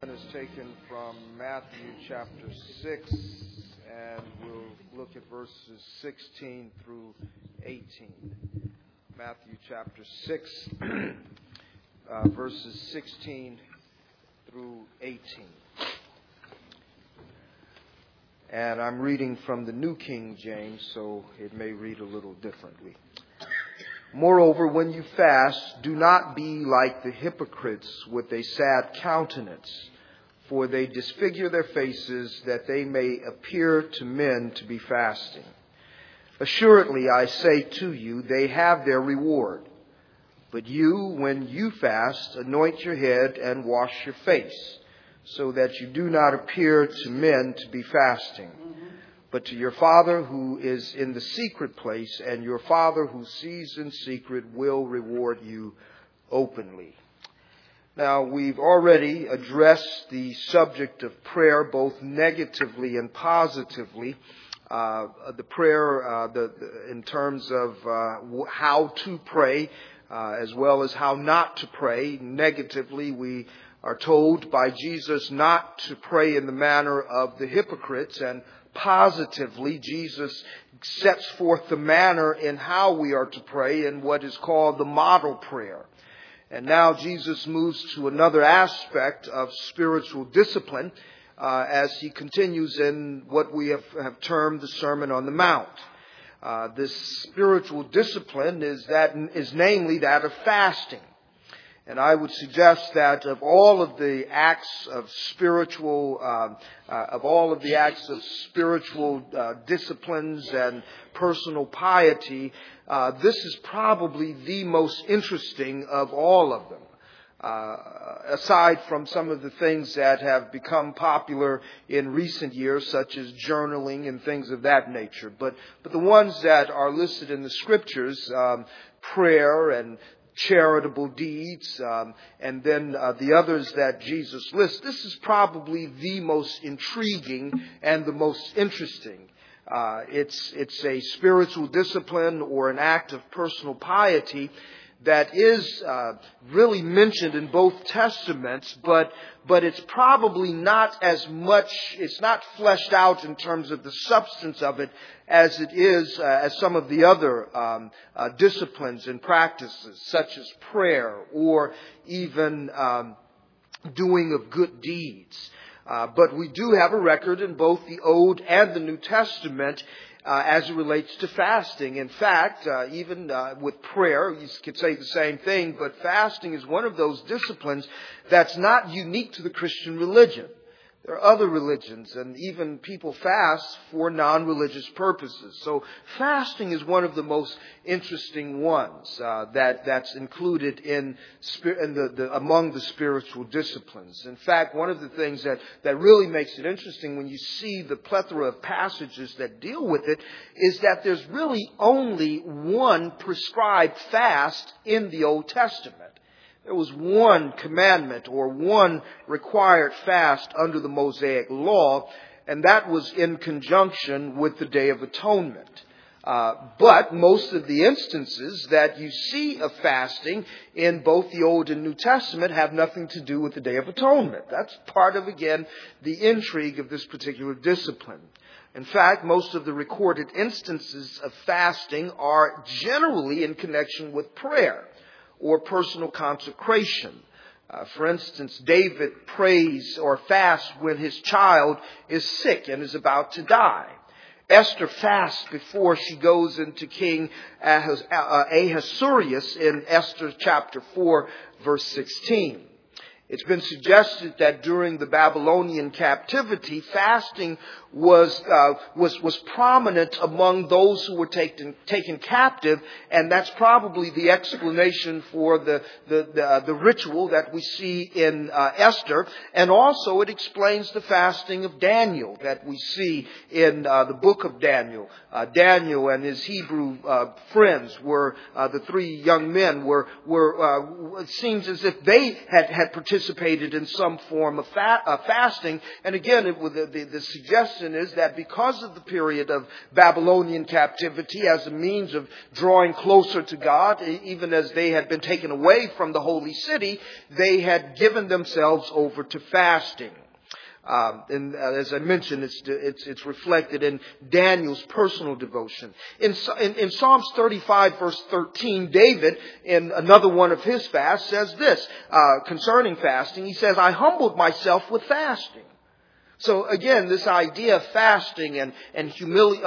Is taken from Matthew chapter 6, and we'll look at verses 16 through 18. Matthew chapter 6, verses 16 through 18. And I'm reading from the New King James, so it may read a little differently. Moreover, when you fast, do not be like the hypocrites with a sad countenance, for they disfigure their faces that they may appear to men to be fasting. Assuredly, I say to you, they have their reward. But you, when you fast, anoint your head and wash your face, so that you do not appear to men to be fasting, but to your Father who is in the secret place, and your Father who sees in secret will reward you openly. Now, we've already addressed the subject of prayer both negatively and positively. The prayer in terms of how to pray, as well as how not to pray. Negatively, we are told by Jesus not to pray in the manner of the hypocrites, and positively, Jesus sets forth the manner in how we are to pray in what is called the model prayer. And now Jesus moves to another aspect of spiritual discipline as he continues in what we have termed the Sermon on the Mount. This spiritual discipline is namely that of fasting. And I would suggest that of all of the acts of spiritual disciplines and personal piety, this is probably the most interesting of all of them. Aside from some of the things that have become popular in recent years, such as journaling and things of that nature. But the ones that are listed in the Scriptures, prayer and charitable deeds, and then the others that Jesus lists, this is probably the most intriguing and the most interesting. It's a spiritual discipline or an act of personal piety that is really mentioned in both Testaments, but it's probably not as much, it's not fleshed out in terms of the substance of it as it is as some of the other disciplines and practices, such as prayer or even doing of good deeds. But we do have a record in both the Old and the New Testament as it relates to fasting. In fact, even with prayer, you could say the same thing, but fasting is one of those disciplines that's not unique to the Christian religion. There are other religions, and even people fast for non-religious purposes. So fasting is one of the most interesting ones that's included among the spiritual disciplines. In fact, one of the things that really makes it interesting when you see the plethora of passages that deal with it is that there's really only one prescribed fast in the Old Testament. There was one commandment or one required fast under the Mosaic Law, and that was in conjunction with the Day of Atonement. But most of the instances that you see of fasting in both the Old and New Testament have nothing to do with the Day of Atonement. That's part of, again, the intrigue of this particular discipline. In fact, most of the recorded instances of fasting are generally in connection with prayer or personal consecration. For instance, David prays or fasts when his child is sick and is about to die. Esther fasts before she goes into King Ahasuerus in Esther chapter 4, verse 16. It's been suggested that during the Babylonian captivity, fasting was prominent among those who were taken captive, and that's probably the explanation for the ritual that we see in Esther, and also it explains the fasting of Daniel that we see in the book of Daniel. Daniel and his Hebrew friends were the three young men were it seems as if they had participated participated in some form of fasting. And again, the suggestion is that because of the period of Babylonian captivity, as a means of drawing closer to God, even as they had been taken away from the holy city, they had given themselves over to fasting. And as I mentioned, it's reflected in Daniel's personal devotion. In Psalms 35, verse 13, David, in another one of his fasts, says this concerning fasting. He says, "I humbled myself with fasting." So again, this idea of fasting and humility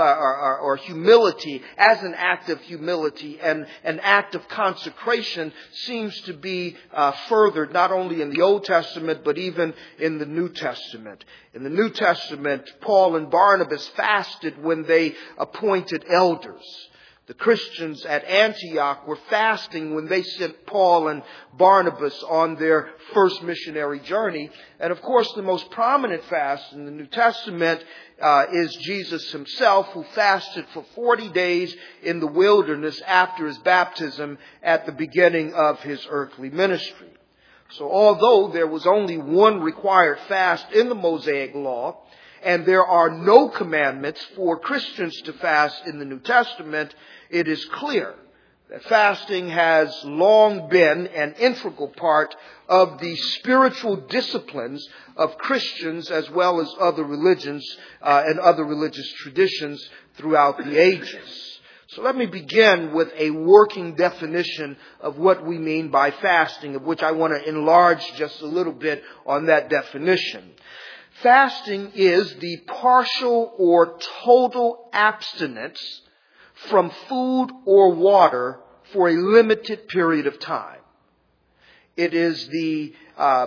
as an act of humility and an act of consecration seems to be furthered not only in the Old Testament but even in the New Testament. In the New Testament, Paul and Barnabas fasted when they appointed elders. The Christians at Antioch were fasting when they sent Paul and Barnabas on their first missionary journey. And of course, the most prominent fast in the New Testament is Jesus himself, who fasted for 40 days in the wilderness after his baptism at the beginning of his earthly ministry. So although there was only one required fast in the Mosaic Law, and there are no commandments for Christians to fast in the New Testament, it is clear that fasting has long been an integral part of the spiritual disciplines of Christians as well as other religions and other religious traditions throughout the ages. So let me begin with a working definition of what we mean by fasting, of which I want to enlarge just a little bit on that definition. Fasting is the partial or total abstinence from food or water for a limited period of time. It is the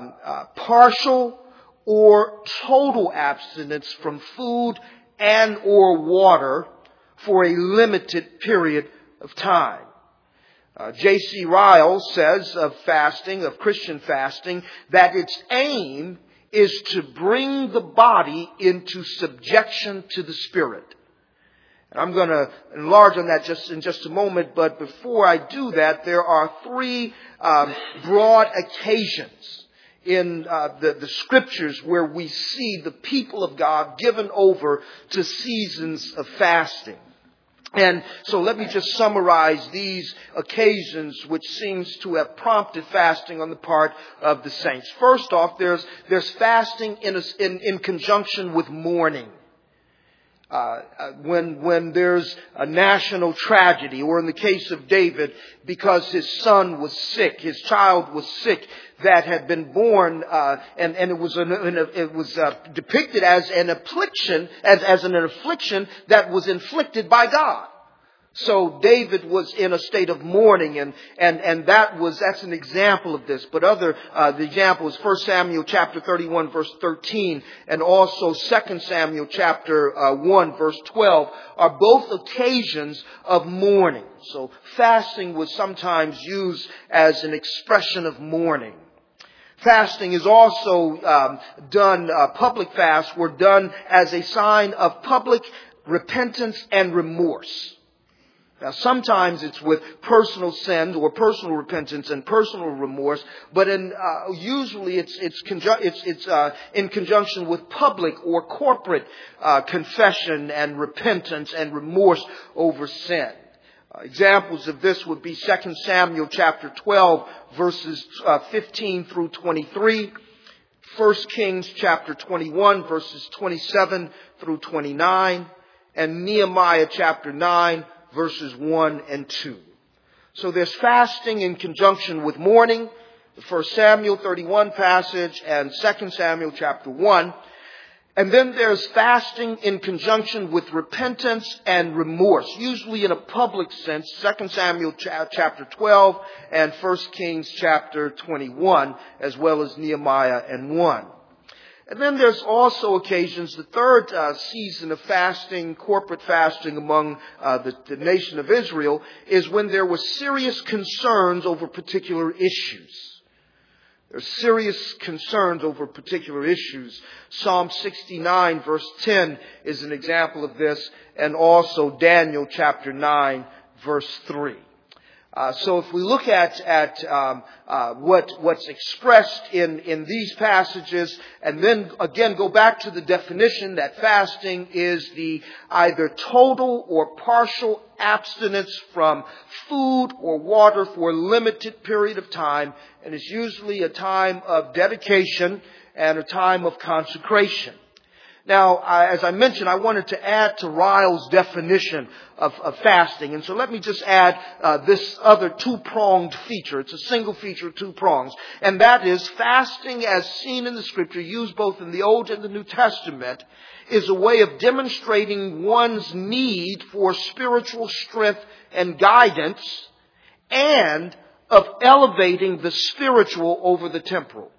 partial or total abstinence from food and or water for a limited period of time. J.C. Ryle says of fasting, of Christian fasting, that its aim is to bring the body into subjection to the spirit. And I'm going to enlarge on that in just a moment, but before I do that, there are three broad occasions in the scriptures where we see the people of God given over to seasons of fasting. And so let me just summarize these occasions which seems to have prompted fasting on the part of the saints. First off, there's fasting in conjunction with mourning. When there's a national tragedy, or in the case of David, because his son was sick, his child was sick that had been born, and it was depicted as an affliction, as an affliction that was inflicted by God. So David was in a state of mourning, and that's an example of this. But the example is 1 Samuel chapter 31 verse 13, and also 2 Samuel chapter 1 verse 12 are both occasions of mourning. So fasting was sometimes used as an expression of mourning. Fasting is also done, public fasts were done as a sign of public repentance and remorse. Now, sometimes it's with personal sin or personal repentance and personal remorse, but usually it's in conjunction with public or corporate confession and repentance and remorse over sin. Examples of this would be 2 Samuel chapter 12 verses 15 through 23, 1 Kings chapter 21 verses 27 through 29, and Nehemiah chapter 9 verses 1 and 2. So there's fasting in conjunction with mourning, the 1 Samuel 31 passage and 2 Samuel chapter 1. And then there's fasting in conjunction with repentance and remorse, usually in a public sense, 2 Samuel chapter 12 and 1 Kings chapter 21, as well as Nehemiah and 1. And then there's also occasions, the third season of fasting, corporate fasting among the nation of Israel, is when there were serious concerns over particular issues. There's serious concerns over particular issues. Psalm 69 verse 10 is an example of this, and also Daniel chapter 9 verse 3. So if we look at what's expressed in these passages, and then again go back to the definition that fasting is the either total or partial abstinence from food or water for a limited period of time, and it's usually a time of dedication and a time of consecration. Now, as I mentioned, I wanted to add to Ryle's definition of fasting. And so let me just add this other two-pronged feature. It's a single feature, two prongs. And that is fasting as seen in the Scripture, used both in the Old and the New Testament, is a way of demonstrating one's need for spiritual strength and guidance, and of elevating the spiritual over the temporal.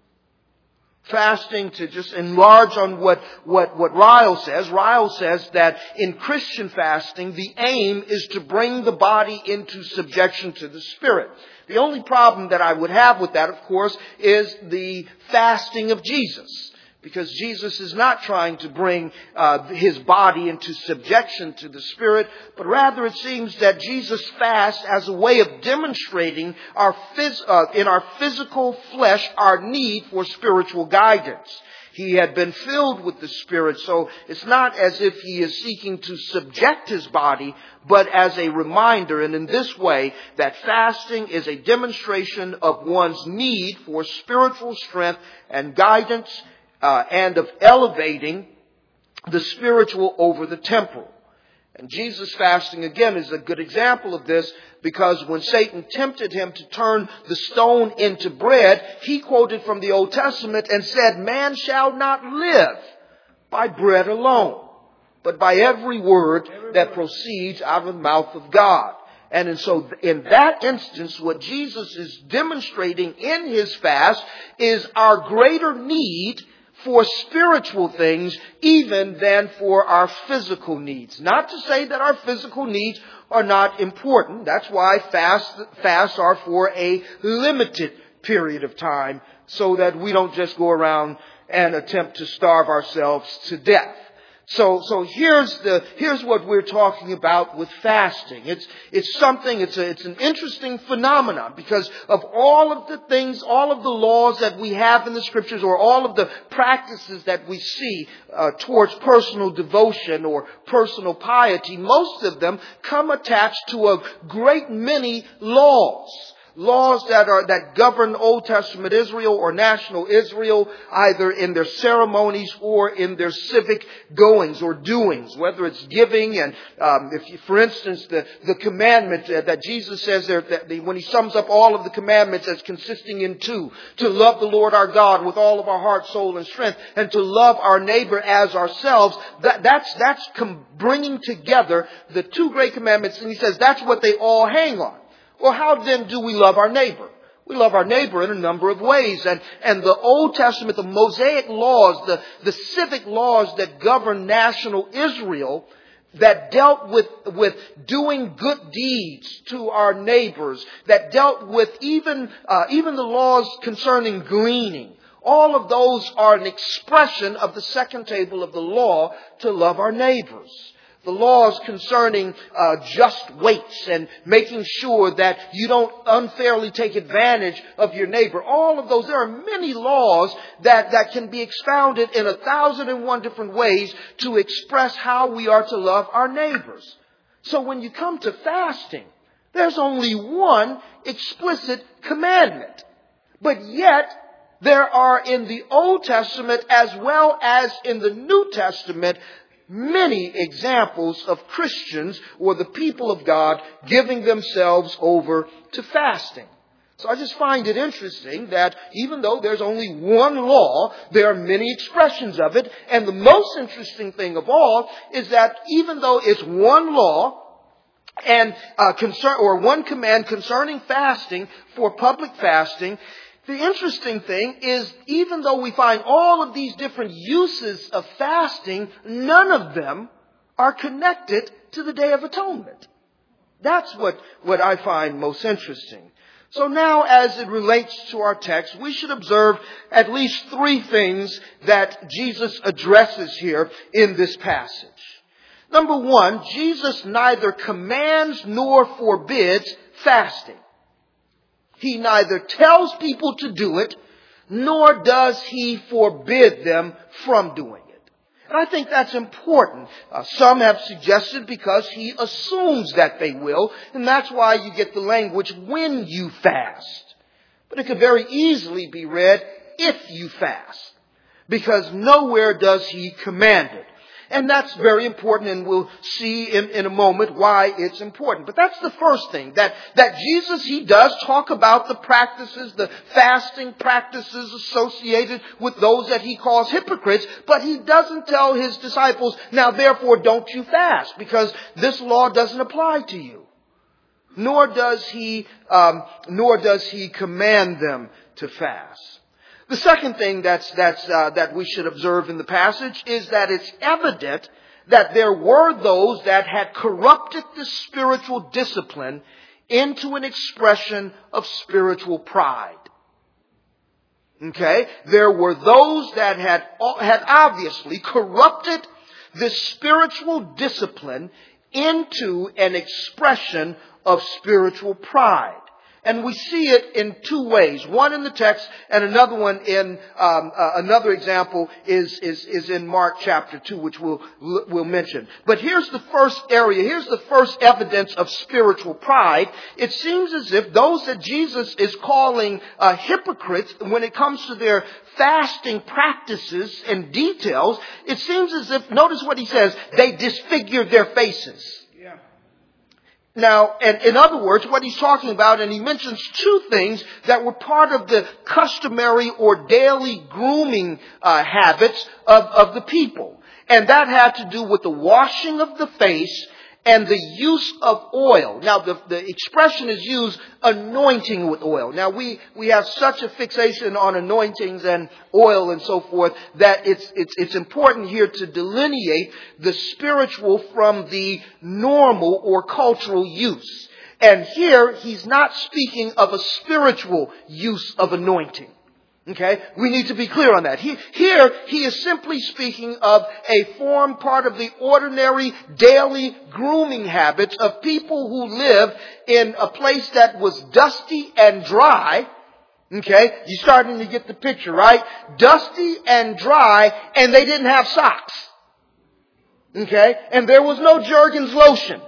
Fasting, to just enlarge on what Ryle says. Ryle says that in Christian fasting, the aim is to bring the body into subjection to the Spirit. The only problem that I would have with that, of course, is the fasting of Jesus. Because Jesus is not trying to bring His body into subjection to the Spirit, but rather it seems that Jesus fasts as a way of demonstrating in our physical flesh our need for spiritual guidance. He had been filled with the Spirit, so it's not as if He is seeking to subject His body, but as a reminder, and in this way, that fasting is a demonstration of one's need for spiritual strength and guidance, and of elevating the spiritual over the temporal. And Jesus fasting, again, is a good example of this, because when Satan tempted Him to turn the stone into bread, He quoted from the Old Testament and said, "Man shall not live by bread alone, but by every word that proceeds out of the mouth of God." And so in that instance, what Jesus is demonstrating in His fast is our greater need for spiritual things even than for our physical needs. Not to say that our physical needs are not important. That's why fasts are for a limited period of time, so that we don't just go around and attempt to starve ourselves to death. So here's what we're talking about with fasting. It's an interesting phenomenon, because of all of the things, all of the laws that we have in the Scriptures, or all of the practices that we see towards personal devotion or personal piety, most of them come attached to a great many laws. Laws that govern Old Testament Israel or national Israel, either in their ceremonies or in their civic goings or doings, whether it's giving and, for instance, the commandment that Jesus says there, when He sums up all of the commandments as consisting in two: to love the Lord our God with all of our heart, soul, and strength, and to love our neighbor as ourselves. That's bringing together the two great commandments, and He says that's what they all hang on. Well, how then do we love our neighbor? We love our neighbor in a number of ways. And the Old Testament, the Mosaic laws, the civic laws that govern national Israel, that dealt with doing good deeds to our neighbors, that dealt with even the laws concerning gleaning. All of those are an expression of the second table of the law, to love our neighbors. The laws concerning just weights and making sure that you don't unfairly take advantage of your neighbor. All of those, there are many laws that can be expounded in 1,001 different ways to express how we are to love our neighbors. So when you come to fasting, there's only one explicit commandment. But yet, there are in the Old Testament as well as in the New Testament many examples of Christians or the people of God giving themselves over to fasting. So I just find it interesting that even though there's only one law, there are many expressions of it. And the most interesting thing of all is that even though it's one law and one command concerning fasting for public fasting, the interesting thing is, even though we find all of these different uses of fasting, none of them are connected to the Day of Atonement. That's what I find most interesting. So now, as it relates to our text, we should observe at least three things that Jesus addresses here in this passage. Number one, Jesus neither commands nor forbids fasting. He neither tells people to do it, nor does he forbid them from doing it. And I think that's important. Some have suggested because he assumes that they will, and that's why you get the language, when you fast. But it could very easily be read, if you fast, because nowhere does he command it. And that's very important, and we'll see in a moment why it's important. But that's the first thing, that Jesus, he does talk about the practices, the fasting practices associated with those that he calls hypocrites, but he doesn't tell his disciples, now therefore don't you fast, because this law doesn't apply to you. Nor does he command them to fast. The second thing that we should observe in the passage is that it's evident that there were those that had corrupted the spiritual discipline into an expression of spiritual pride. Okay? There were those that had obviously corrupted the spiritual discipline into an expression of spiritual pride. And we see it in two ways. One in the text, and another one in another example is in Mark chapter 2, which we'll mention. But here's the first area. Here's the first evidence of spiritual pride. It seems as if those that Jesus is calling hypocrites, when it comes to their fasting practices and details, it seems as if, notice what he says, they disfigured their faces. Now, and in other words, what he's talking about, and he mentions two things that were part of the customary or daily grooming habits of the people. And that had to do with the washing of the face and the use of oil. Now, the expression is used, anointing with oil. Now, we have such a fixation on anointings and oil and so forth that it's important here to delineate the spiritual from the normal or cultural use. And here, he's not speaking of a spiritual use of anointing. Okay? We need to be clear on that. Here, he is simply speaking of a form, part of the ordinary daily grooming habits of people who live in a place that was dusty and dry. Okay? You're starting to get the picture, right? Dusty and dry, and they didn't have socks. Okay? And there was no Jergens lotion.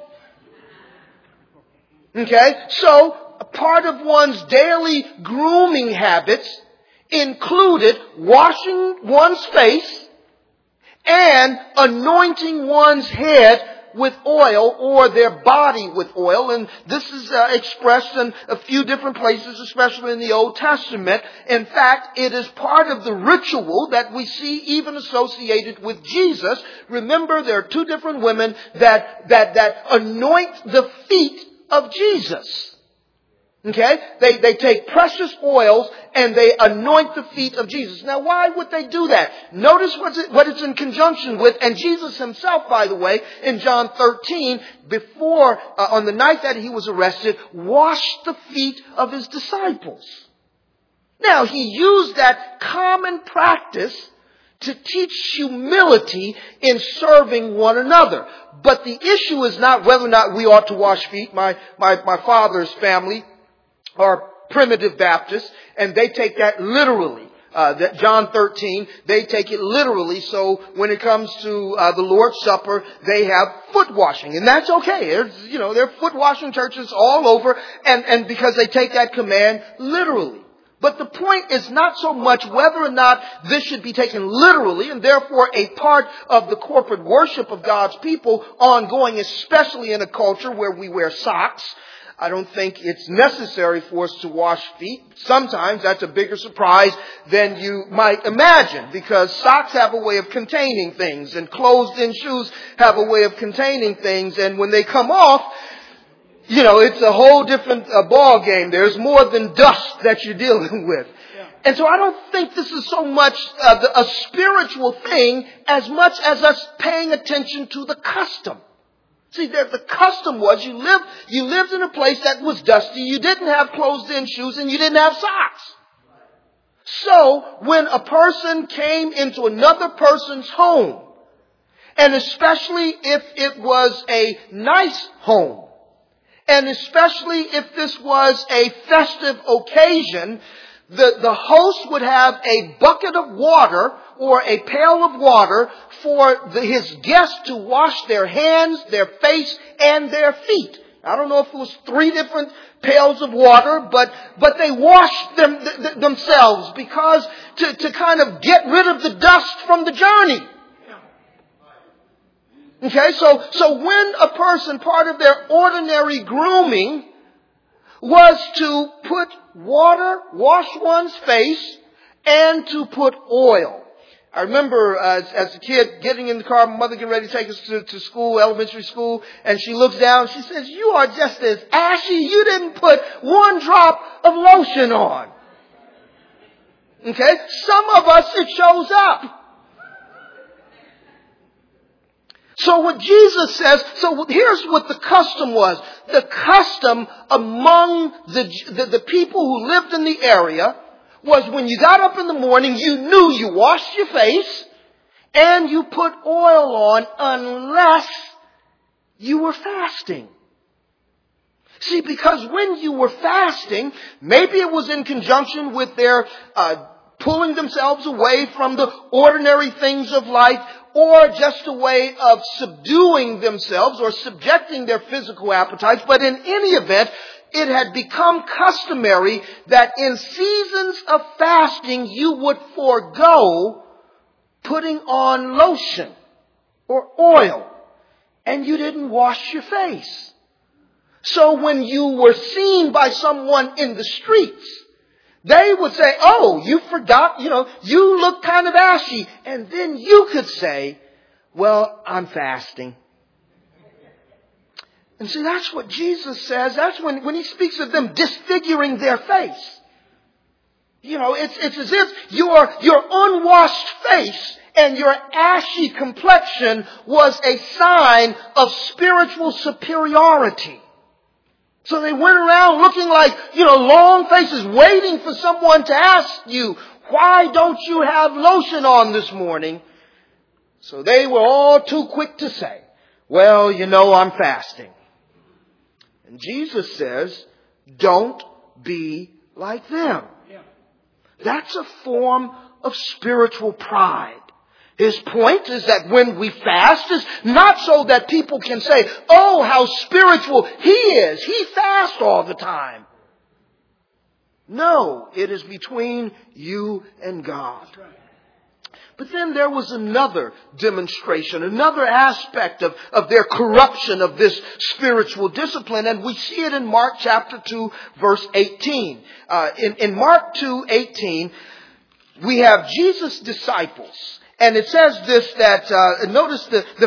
Okay? So, a part of one's daily grooming habits included washing one's face and anointing one's head with oil or their body with oil. And this is expressed in a few different places, especially in the Old Testament. In fact, it is part of the ritual that we see even associated with Jesus. Remember, there are two different women that anoint the feet of Jesus. Okay? They take precious oils and they anoint the feet of Jesus. Now, why would they do that? Notice what it's in conjunction with. And Jesus himself, by the way, in John 13, before, on the night that he was arrested, washed the feet of his disciples. Now, he used that common practice to teach humility in serving one another. But the issue is not whether or not we ought to wash feet. My father's family are primitive Baptists, and they take that literally. That John 13, they take it literally. So when it comes to the Lord's Supper, they have foot washing, and that's okay. There are foot washing churches all over, and because they take that command literally. But the point is not so much whether or not this should be taken literally and therefore a part of the corporate worship of God's people ongoing, especially in a culture where we wear socks. I don't think it's necessary for us to wash feet. Sometimes that's a bigger surprise than you might imagine, because socks have a way of containing things and closed-in shoes have a way of containing things. And when they come off, it's a whole different ball game. There's more than dust that you're dealing with. Yeah. And so I don't think this is so much a spiritual thing as much as us paying attention to the custom. See, the custom was you lived in a place that was dusty, you didn't have closed-in shoes, and you didn't have socks. So, when a person came into another person's home, and especially if it was a nice home, And especially if this was a festive occasion, the host would have a bucket of water or a pail of water for his guests to wash their hands, their face, and their feet. I don't know if it was 3 different pails of water, but they washed themselves because to kind of get rid of the dust from the journey. Okay, so when a person, part of their ordinary grooming was to put water, wash one's face, and to put oil. I remember as a kid getting in the car, my mother getting ready to take us to school, elementary school, and she looks down, she says, "You are just as ashy, you didn't put 1 drop of lotion on." Okay, some of us, it shows up. So what Jesus says, so here's what the custom was. The custom among the people who lived in the area was when you got up in the morning, you knew you washed your face and you put oil on unless you were fasting. See, because when you were fasting, maybe it was in conjunction with their pulling themselves away from the ordinary things of life, or just a way of subduing themselves or subjecting their physical appetites. But in any event, it had become customary that in seasons of fasting, you would forego putting on lotion or oil, and you didn't wash your face. So when you were seen by someone in the streets, they would say, "Oh, you forgot, you look kind of ashy." And then you could say, "Well, I'm fasting." And see, that's what Jesus says. That's when he speaks of them disfiguring their face. It's as if your unwashed face and your ashy complexion was a sign of spiritual superiority. So they went around looking like, long faces, waiting for someone to ask you, "Why don't you have lotion on this morning?" So they were all too quick to say, "Well, I'm fasting." And Jesus says, don't be like them. That's a form of spiritual pride. His point is that when we fast, is not so that people can say, "Oh, how spiritual he is. He fasts all the time." No, it is between you and God. But then there was another demonstration, another aspect of their corruption of this spiritual discipline. And we see it in Mark chapter 2, verse 18. In Mark 2:18, we have Jesus' disciples. And it says this, that, notice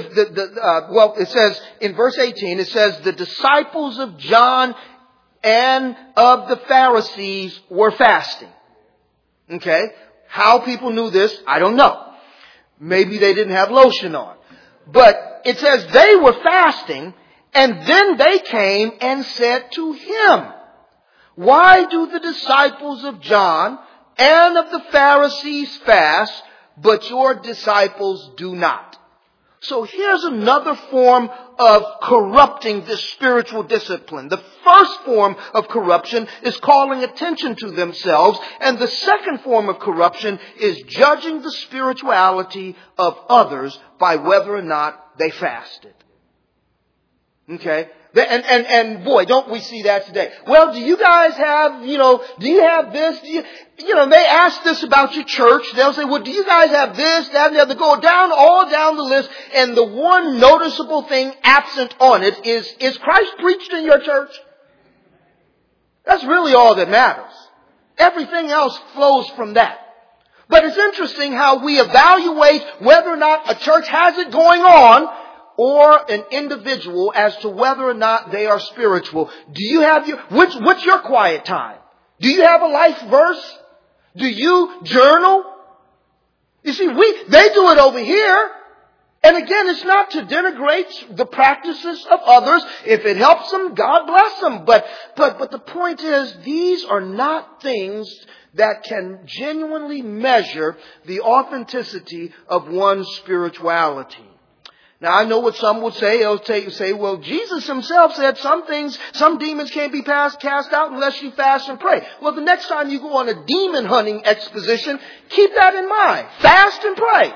it says in verse 18, it says, "The disciples of John and of the Pharisees were fasting." Okay? How people knew this, I don't know. Maybe they didn't have lotion on. But it says they were fasting, and then they came and said to him, "Why do the disciples of John and of the Pharisees fast, but your disciples do not?" So here's another form of corrupting this spiritual discipline. The first form of corruption is calling attention to themselves. And the second form of corruption is judging the spirituality of others by whether or not they fasted. Okay? And boy, don't we see that today. "Well, do you guys have, do you have this? They ask this about your church. They'll say, "Well, do you guys have this, that, and the other?" Go all down the list. And the one noticeable thing absent on it is Christ preached in your church? That's really all that matters. Everything else flows from that. But it's interesting how we evaluate whether or not a church has it going on, or an individual, as to whether or not they are spiritual. Do you have what's your quiet time? Do you have a life verse? Do you journal? You see, they do it over here. And again, it's not to denigrate the practices of others. If it helps them, God bless them. But the point is, these are not things that can genuinely measure the authenticity of one's spirituality. Now, I know what some would say. They'll say, well, Jesus himself said some demons can't be cast out unless you fast and pray. Well, the next time you go on a demon hunting exposition, keep that in mind. Fast and pray.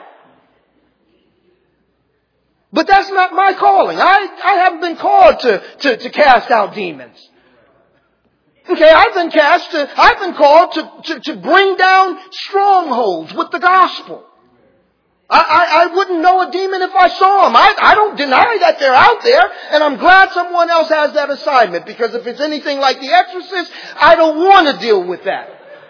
But that's not my calling. I haven't been called to cast out demons. Okay, I've been called to bring down strongholds with the gospel. I wouldn't know a demon if I saw them. I don't deny that they're out there, and I'm glad someone else has that assignment, because if it's anything like The Exorcist, I don't want to deal with that.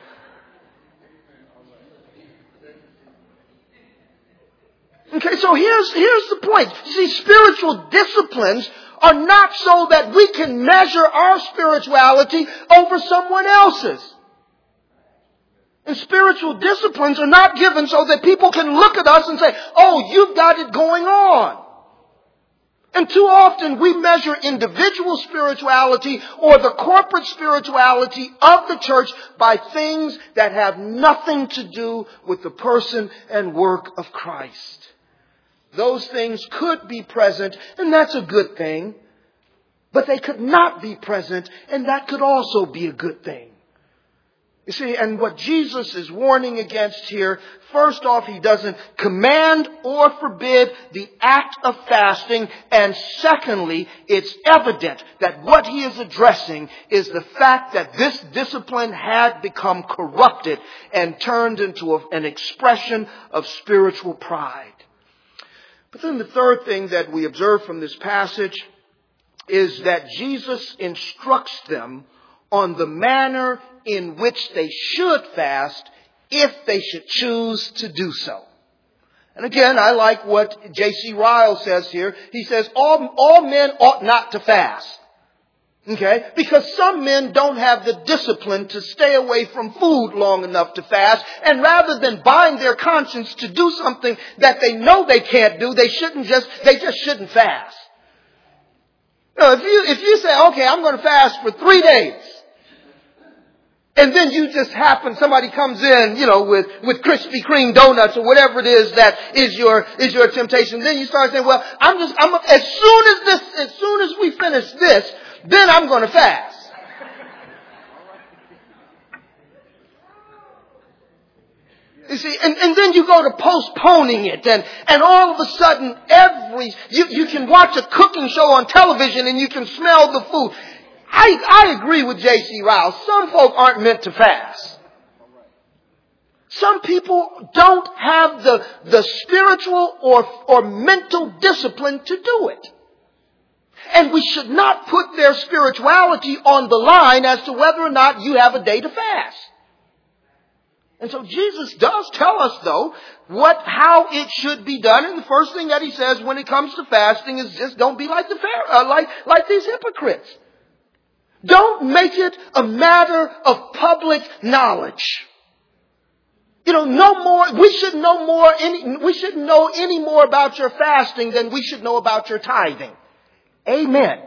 Okay, so here's the point. See, spiritual disciplines are not so that we can measure our spirituality over someone else's. And spiritual disciplines are not given so that people can look at us and say, oh, you've got it going on. And too often we measure individual spirituality or the corporate spirituality of the church by things that have nothing to do with the person and work of Christ. Those things could be present, and that's a good thing. But they could not be present, and that could also be a good thing. You see, and what Jesus is warning against here, first off, he doesn't command or forbid the act of fasting. And secondly, it's evident that what he is addressing is the fact that this discipline had become corrupted and turned into an expression of spiritual pride. But then the third thing that we observe from this passage is that Jesus instructs them on the manner in which they should fast if they should choose to do so. And again, I like what J.C. Ryle says here. He says, all men ought not to fast. Okay? Because some men don't have the discipline to stay away from food long enough to fast. And rather than bind their conscience to do something that they know they can't do, they just shouldn't fast. Now, if you say, okay, I'm going to fast for 3 days. And then you just somebody comes in, with Krispy Kreme donuts or whatever it is that is your temptation. Then you start saying, well, as soon as we finish this, then I'm going to fast. You see, and then you go to postponing it, and all of a sudden you can watch a cooking show on television and you can smell the food. I agree with J.C. Ryle. Some folk aren't meant to fast. Some people don't have the spiritual or mental discipline to do it. And we should not put their spirituality on the line as to whether or not you have a day to fast. And so Jesus does tell us, though, how it should be done. And the first thing that he says when it comes to fasting is just don't be like like these hypocrites. Don't make it a matter of public knowledge. No more. We shouldn't know any more about your fasting than we should know about your tithing. Amen.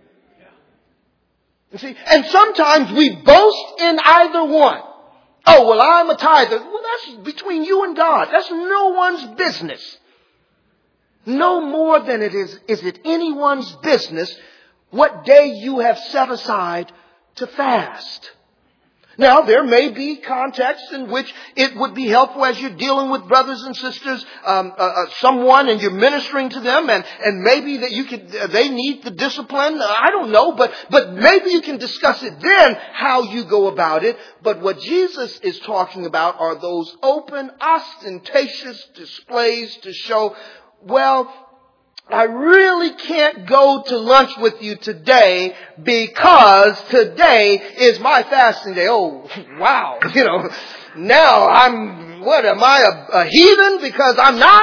You see, and sometimes we boast in either one. Oh, well, I'm a tither. Well, that's between you and God. That's no one's business. No more than it is it anyone's business what day you have set aside to fast. Now, there may be contexts in which it would be helpful as you're dealing with brothers and sisters, someone, and you're ministering to them, and maybe that they need the discipline. I don't know, but maybe you can discuss it then how you go about it. But what Jesus is talking about are those open, ostentatious displays to show, well, I really can't go to lunch with you today because today is my fasting day. Oh, wow. Now am I a heathen because I'm not?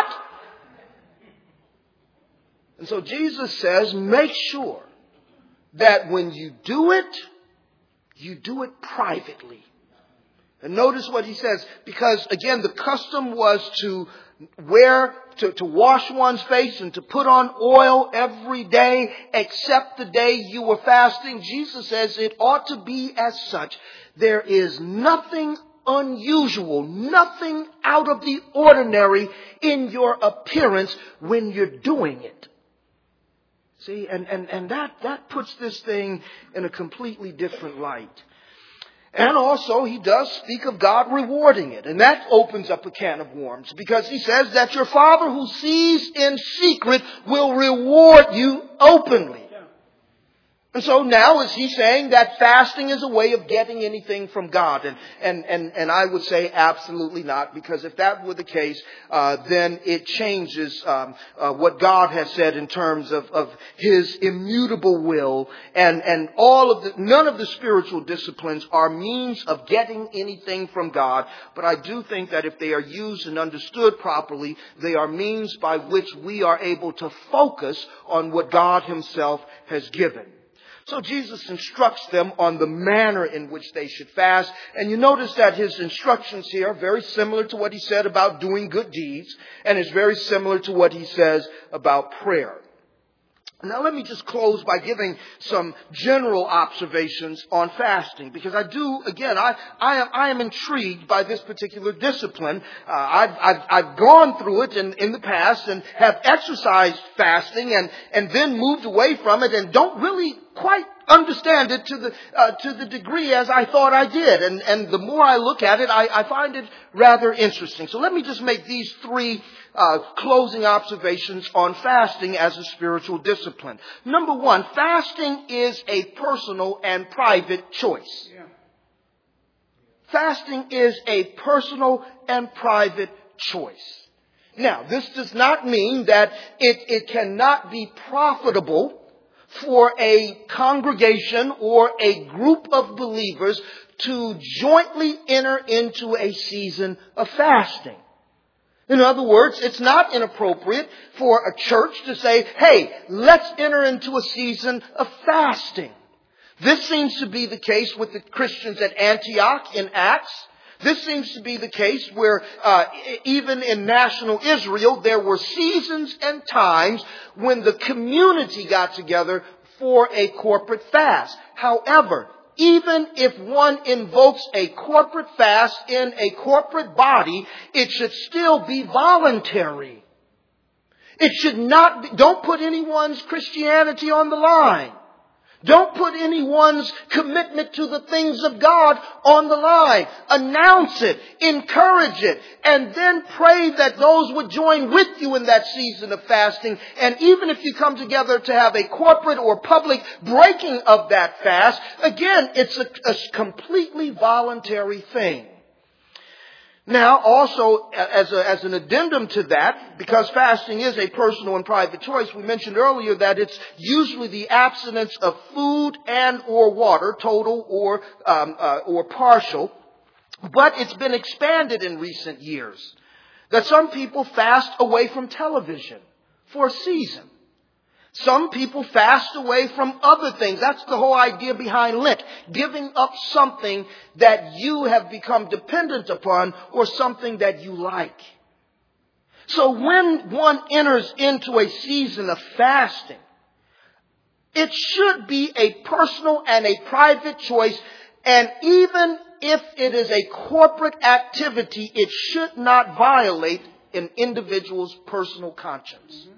And so Jesus says, make sure that when you do it privately. And notice what he says, because again, the custom was to wash one's face and to put on oil every day except the day you were fasting. Jesus says it ought to be as such. There is nothing unusual, nothing out of the ordinary in your appearance when you're doing it. See, and that puts this thing in a completely different light. And also, he does speak of God rewarding it. And that opens up a can of worms, because he says that your Father who sees in secret will reward you openly. And so now is he saying that fasting is a way of getting anything from God? And I would say absolutely not, because if that were the case, then it changes what God has said in terms of his immutable will, and none of the spiritual disciplines are means of getting anything from God. But I do think that if they are used and understood properly, they are means by which we are able to focus on what God himself has given. So Jesus instructs them on the manner in which they should fast. And you notice that his instructions here are very similar to what he said about doing good deeds, and is very similar to what he says about prayer. Now let me just close by giving some general observations on fasting, because I am intrigued by this particular discipline. I've gone through it in the past and have exercised fasting and then moved away from it and don't really quite understand it to the degree as I thought I did. And the more I look at it, I find it rather interesting. So let me just make these three closing observations on fasting as a spiritual discipline. Number one, fasting is a personal and private choice. Yeah. Fasting is a personal and private choice. Now, this does not mean that it cannot be profitable for a congregation or a group of believers to jointly enter into a season of fasting. In other words, it's not inappropriate for a church to say, hey, let's enter into a season of fasting. This seems to be the case with the Christians at Antioch in Acts. This seems to be the case where even in national Israel, there were seasons and times when the community got together for a corporate fast. However, even if one invokes a corporate fast in a corporate body, it should still be voluntary. It should not be, don't put anyone's Christianity on the line. Don't put anyone's commitment to the things of God on the line. Announce it, encourage it, and then pray that those would join with you in that season of fasting. And even if you come together to have a corporate or public breaking of that fast, again, it's a completely voluntary thing. Now, also, as an addendum to that, because fasting is a personal and private choice, we mentioned earlier that it's usually the abstinence of food and or water, total or partial. But it's been expanded in recent years that some people fast away from television for a season. Some people fast away from other things. That's the whole idea behind Lent. Giving up something that you have become dependent upon or something that you like. So when one enters into a season of fasting, it should be a personal and a private choice. And even if it is a corporate activity, it should not violate an individual's personal conscience. Mm-hmm.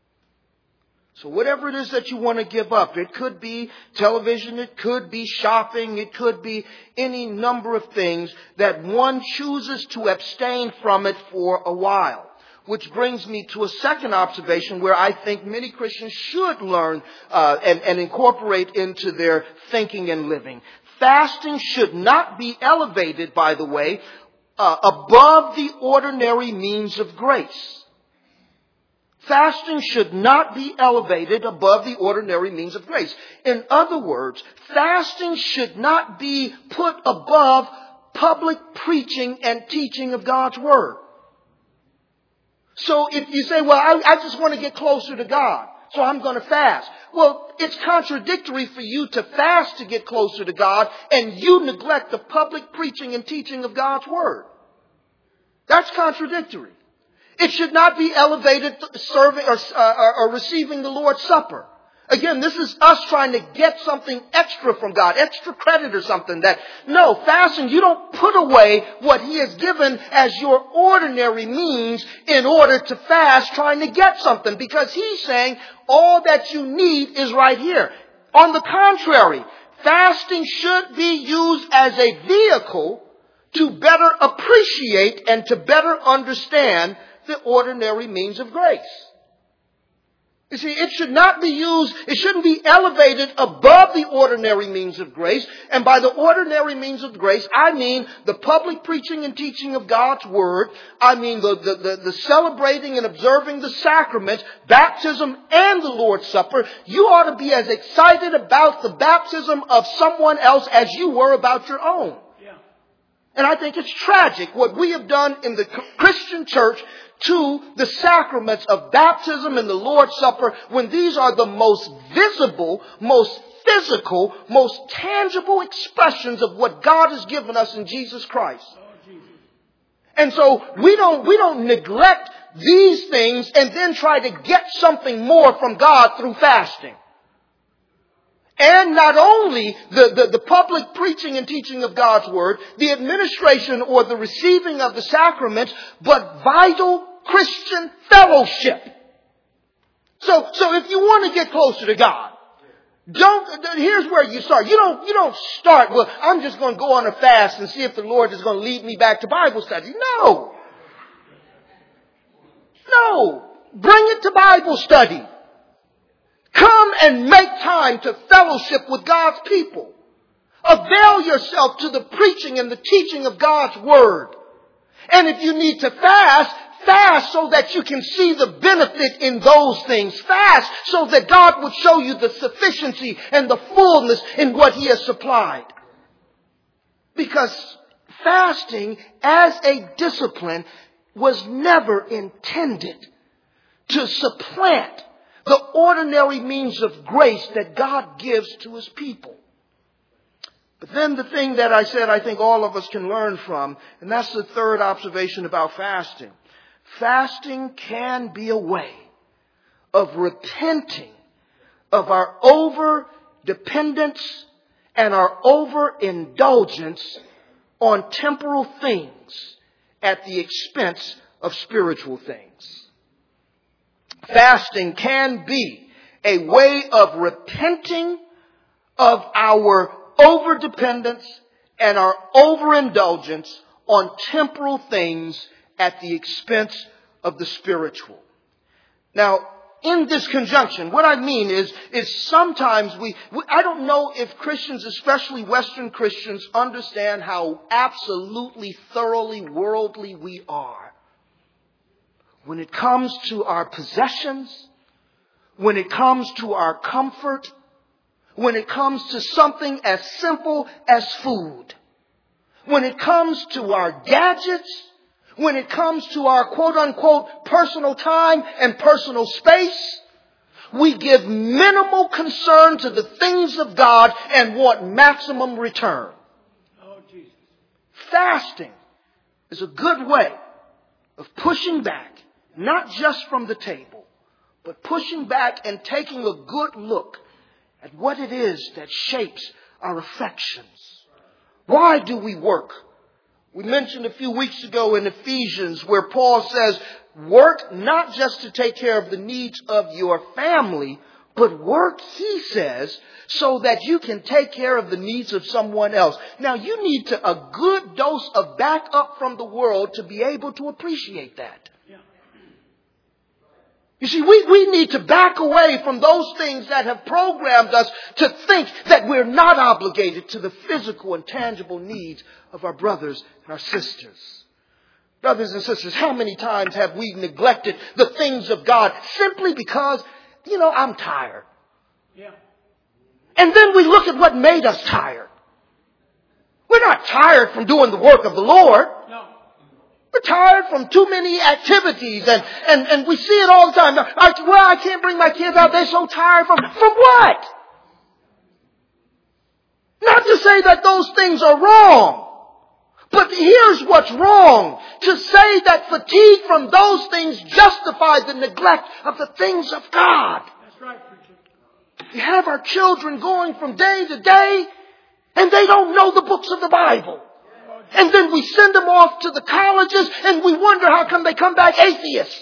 So whatever it is that you want to give up, it could be television, it could be shopping, it could be any number of things that one chooses to abstain from it for a while. Which brings me to a second observation where I think many Christians should learn and incorporate into their thinking and living. Fasting should not be elevated, by the way, above the ordinary means of grace. Fasting should not be elevated above the ordinary means of grace. In other words, fasting should not be put above public preaching and teaching of God's Word. So if you say, well, I just want to get closer to God, so I'm going to fast. Well, it's contradictory for you to fast to get closer to God and you neglect the public preaching and teaching of God's Word. That's contradictory. It should not be elevated serving or receiving the Lord's Supper Again, this is us trying to get something extra from God, extra credit or something. No, fasting, you don't put away what He has given as your ordinary means in order to fast trying to get something. Because He's saying all that you need is right here. On the contrary, fasting should be used as a vehicle to better appreciate and to better understand the ordinary means of grace. You see, it should not be used, it shouldn't be elevated above the ordinary means of grace. And by the ordinary means of grace, I mean the public preaching and teaching of God's Word. I mean the celebrating and observing the sacraments, baptism and the Lord's Supper. You ought to be as excited about the baptism of someone else as you were about your own. Yeah. And I think it's tragic what we have done in the Christian church to the sacraments of baptism and the Lord's Supper, when these are the most visible, most physical, most tangible expressions of what God has given us in Jesus Christ. And so we don't neglect these things and then try to get something more from God through fasting. And not only the public preaching and teaching of God's Word, the administration or the receiving of the sacraments, but vital Christian fellowship. So if you want to get closer to God, here's where you start. You don't start, well, I'm just going to go on a fast and see if the Lord is going to lead me back to Bible study. No. Bring it to Bible study. Come and make time to fellowship with God's people. Avail yourself to the preaching and the teaching of God's Word. And if you need to fast so that you can see the benefit in those things. Fast so that God would show you the sufficiency and the fullness in what He has supplied. Because fasting as a discipline was never intended to supplant the ordinary means of grace that God gives to His people. But then the thing that I said I think all of us can learn from, and that's the third observation about fasting. Fasting can be a way of repenting of our over-dependence and our overindulgence on temporal things at the expense of spiritual things. Fasting can be a way of repenting of our overdependence and our overindulgence on temporal things at the expense of the spiritual. Now, in this conjunction, what I mean is sometimes I don't know if Christians, especially Western Christians, understand how absolutely thoroughly worldly we are. When it comes to our possessions, when it comes to our comfort, when it comes to something as simple as food, when it comes to our gadgets, when it comes to our quote-unquote personal time and personal space, we give minimal concern to the things of God and want maximum return. Oh, Jesus. Fasting is a good way of pushing back, not just from the table, but pushing back and taking a good look at what it is that shapes our affections. Why do we work? We mentioned a few weeks ago in Ephesians where Paul says, work not just to take care of the needs of your family, but work, he says, so that you can take care of the needs of someone else. Now, you need a good dose of backup from the world to be able to appreciate that. You see, we need to back away from those things that have programmed us to think that we're not obligated to the physical and tangible needs of our brothers and our sisters. Brothers and sisters, how many times have we neglected the things of God simply because, I'm tired? Yeah. And then we look at what made us tired. We're not tired from doing the work of the Lord. No. We're tired from too many activities and we see it all the time. I can't bring my kids out. They're so tired from what? Not to say that those things are wrong. But here's what's wrong. To say that fatigue from those things justify the neglect of the things of God. That's right, preacher. We have our children going from day to day, and they don't know the books of the Bible. And then we send them off to the colleges, and we wonder how come they come back atheists.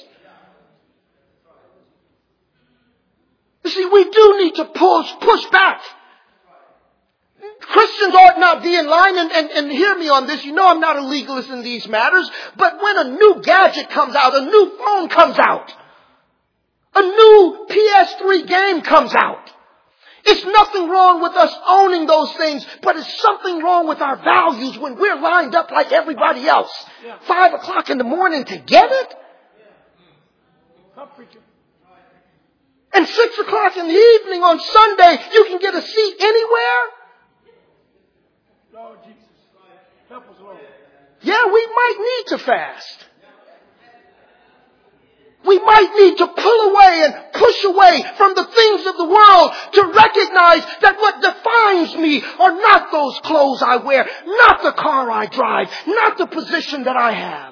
You see, we do need to push back. Christians ought not be in line, and hear me on this. You know I'm not a legalist in these matters, but when a new gadget comes out, a new phone comes out, a new PS3 game comes out, it's nothing wrong with us owning those things, but it's something wrong with our values when we're lined up like everybody else. 5 o'clock in the morning to get it? And 6 o'clock in the evening on Sunday, you can get a seat anywhere? Lord Jesus, help us, Lord. Yeah, we might need to fast. We might need to pull away and push away from the things of the world to recognize that what defines me are not those clothes I wear, not the car I drive, not the position that I have,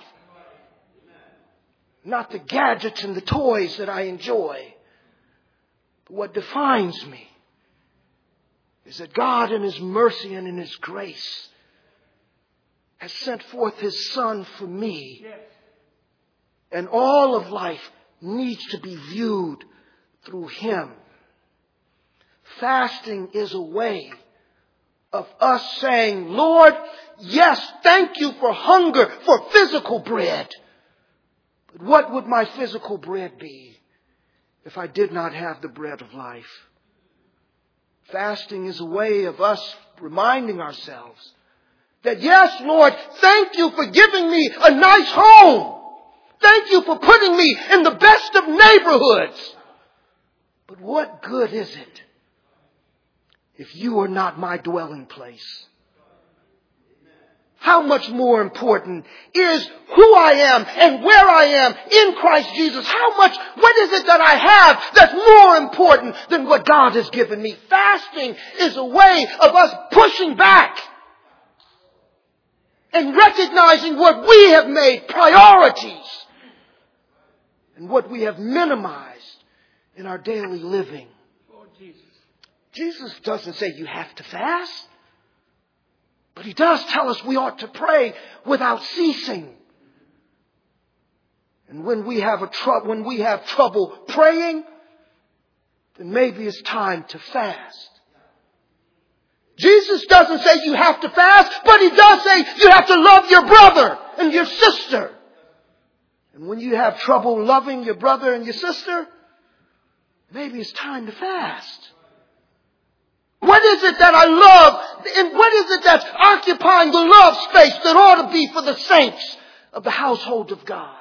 not the gadgets and the toys that I enjoy. But what defines me is that God in His mercy and in His grace has sent forth His Son for me. Yes. And all of life needs to be viewed through Him. Fasting is a way of us saying, Lord, yes, thank you for hunger, for physical bread. But what would my physical bread be if I did not have the bread of life? Fasting is a way of us reminding ourselves that, yes, Lord, thank you for giving me a nice home. Thank you for putting me in the best of neighborhoods. But what good is it if you are not my dwelling place? How much more important is who I am and where I am in Christ Jesus? What is it that I have that's more important than what God has given me? Fasting is a way of us pushing back and recognizing what we have made priorities and what we have minimized in our daily living. Lord Jesus. Jesus doesn't say you have to fast. But He does tell us we ought to pray without ceasing. And when we have trouble praying, then maybe it's time to fast. Jesus doesn't say you have to fast, but He does say you have to love your brother and your sister. And when you have trouble loving your brother and your sister, maybe it's time to fast. What is it that I love? And what is it that's occupying the love space that ought to be for the saints of the household of God?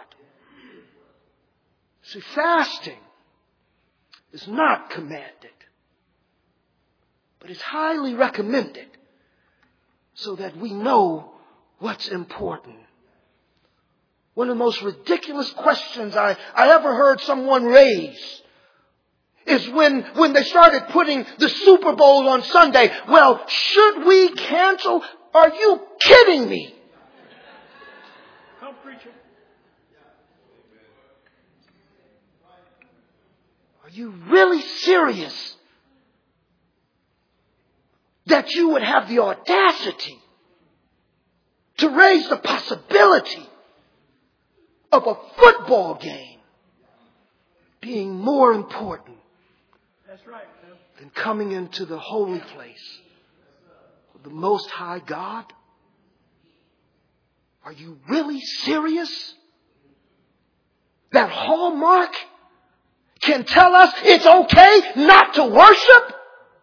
See, fasting is not commanded, but it's highly recommended so that we know what's important. One of the most ridiculous questions I ever heard someone raise is when they started putting the Super Bowl on Sunday. Well, should we cancel? Are you kidding me? Come, preacher. Are you really serious that you would have the audacity to raise the possibility of a football game being more important That's right, man. than coming into the holy place of the Most High God? Are you really serious that Hallmark can tell us it's okay not to worship?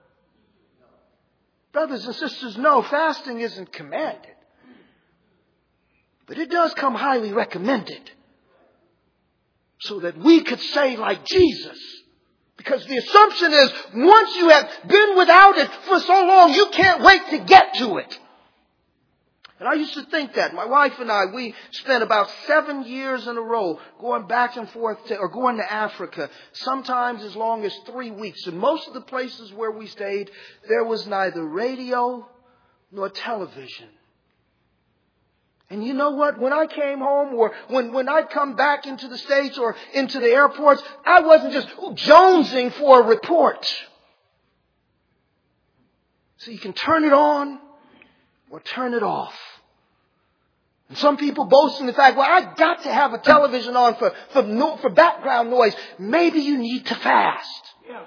Brothers and sisters, no, fasting isn't commanded, but it does come highly recommended so that we could say like Jesus. Because the assumption is once you have been without it for so long, you can't wait to get to it. And I used to think that. My wife and I, we spent about 7 years in a row going back and forth going to Africa, sometimes as long as 3 weeks. And most of the places where we stayed, there was neither radio nor television. And you know what? When I came home or when I'd come back into the States or into the airports, I wasn't just jonesing for a report. So you can turn it on or turn it off. And some people boast in the fact, well, I got to have a television on for background noise. Maybe you need to fast. Yeah.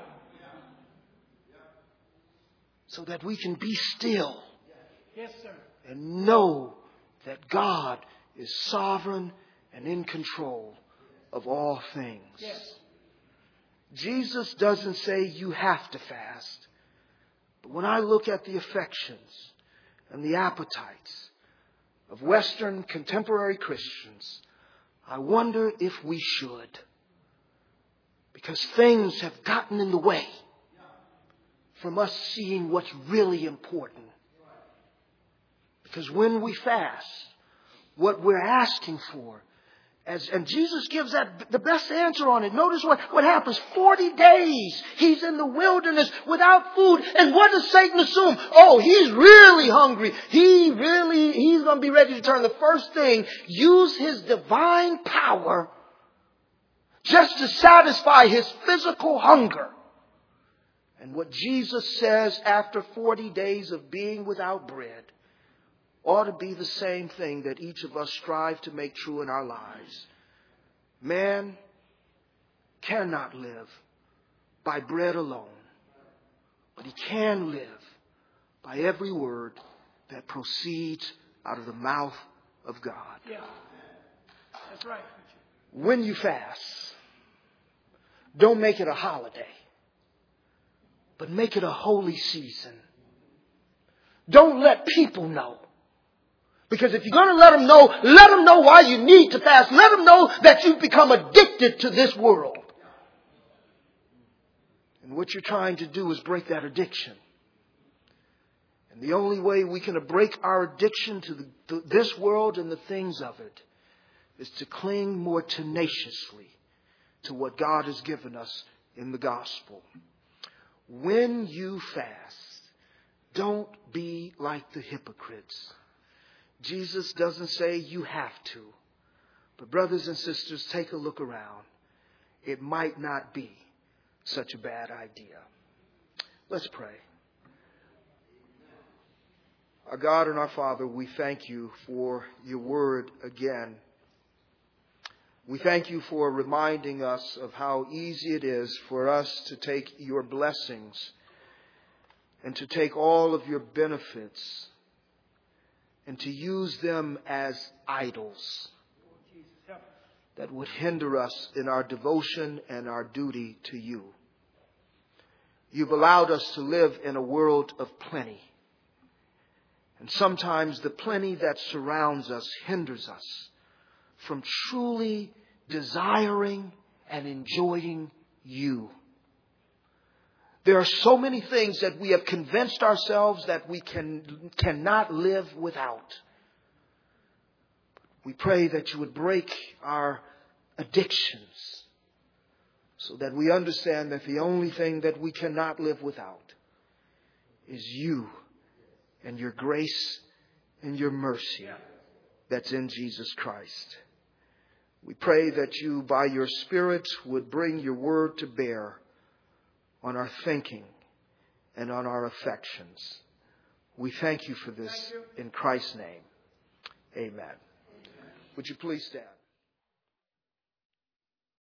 So that we can be still. Yes, sir. And know that God is sovereign and in control of all things. Yes. Jesus doesn't say you have to fast. But when I look at the affections and the appetites of Western contemporary Christians, I wonder if we should. Because things have gotten in the way from us seeing what's really important. Because when we fast, what we're asking for, and Jesus gives that the best answer on it. Notice what happens. 40 days he's in the wilderness without food. And what does Satan assume? Oh, he's really hungry. He's going to be ready to turn. The first thing, use his divine power just to satisfy his physical hunger. And what Jesus says after 40 days of being without bread ought to be the same thing that each of us strive to make true in our lives. Man cannot live by bread alone, but he can live by every word that proceeds out of the mouth of God. Yeah. That's right. When you fast, don't make it a holiday, but make it a holy season. Don't let people know. Because if you're going to let them know why you need to fast. Let them know that you've become addicted to this world. And what you're trying to do is break that addiction. And the only way we can break our addiction to this world and the things of it is to cling more tenaciously to what God has given us in the gospel. When you fast, don't be like the hypocrites. Jesus doesn't say you have to. But brothers and sisters, take a look around. It might not be such a bad idea. Let's pray. Our God and our Father, we thank you for your word again. We thank you for reminding us of how easy it is for us to take your blessings and to take all of your benefits and to use them as idols that would hinder us in our devotion and our duty to you. You've allowed us to live in a world of plenty. And sometimes the plenty that surrounds us hinders us from truly desiring and enjoying you. There are so many things that we have convinced ourselves that we cannot live without. We pray that you would break our addictions so that we understand that the only thing that we cannot live without is you and your grace and your mercy that's in Jesus Christ. We pray that you, by your Spirit, would bring your word to bear on our thinking and on our affections. We thank you for this in Christ's name. Amen. Would you please stand?